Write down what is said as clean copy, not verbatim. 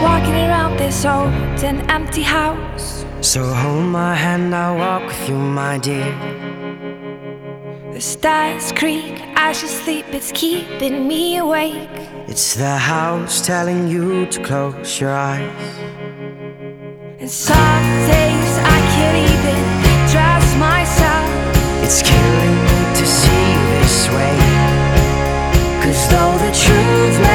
walking around this old and empty house. So hold my hand, I'll walk with you, my dear. The stars creak as you sleep, it's keeping me awake. It's the house telling you to close your eyes. And some days I can't even trust myself. It's killing me to see you this way. 'Cause though the truth